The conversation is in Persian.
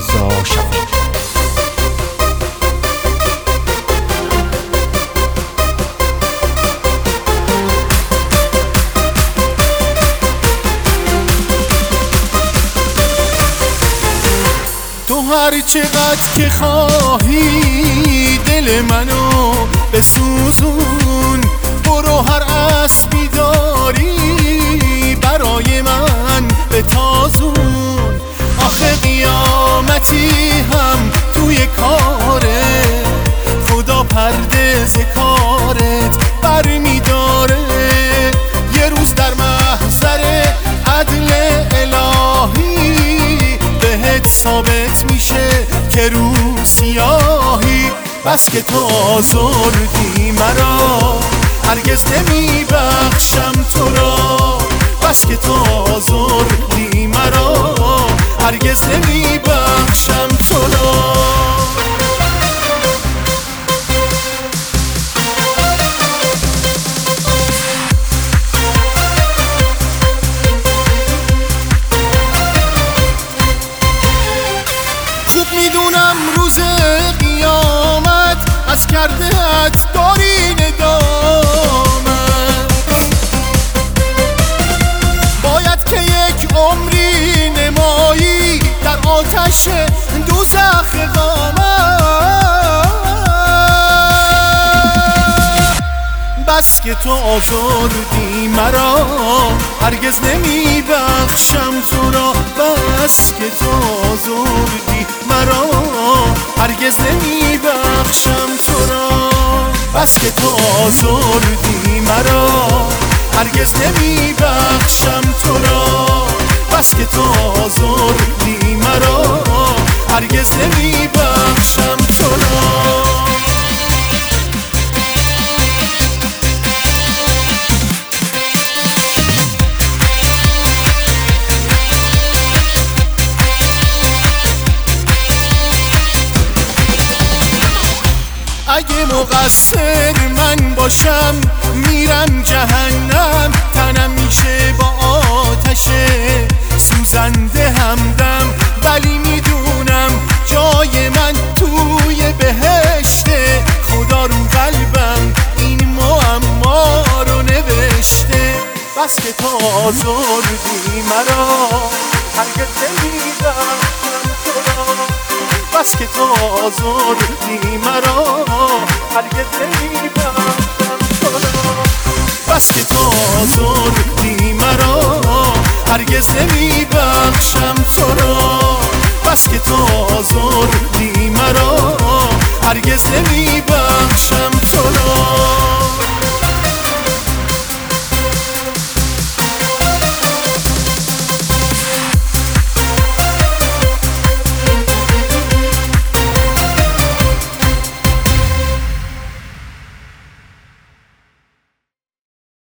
رضا شفیع. تو هر چقدر که خواهی دل منو بسوزون، برو هر اسبی داری برای من بتازون. آخه قیامتی هم توی کاره، خدا پرده ز کارت بر میداره. یه روز در محضر عدل الهی بهت ثابت میشه که رو سیاهی. بس که تو آزردی مرا هرگز نمیبخشم تو را، بس که تو آزردی مرا هرگز نمیبخشم تو را. خوب میدونم روز قیامت از کرده‌ات داری ندامت، باید که یک عمری نمایی در آتش دوزخ اقامت. بس که تو آزردی مرا هرگز نمیبخشم تو را، بس که تو آزردی مرا هرگز نمیبخشم تو را، بس که تو آزردی مرا هرگز نمیبخشم تو را، بس که تو آزردی مرا هرگز نمیبخشم تو را. اگه مقصر من باشم میرم جهنم، تنم میشه با آتش سوزنده همدم، ولی میدونم جای من توی بهشته. خدا رو قلبم این معما رو نوشته. بس که تو آزردی مرا هرگز نمیبخشم تو را، بس که تو آزردی مرا هرگز نمیبخشم تو را، بس که تو آزردی مرا هرگز نمیبخشم تو را، بس که تو آزردی مرا هرگز نمیبخشم تو را.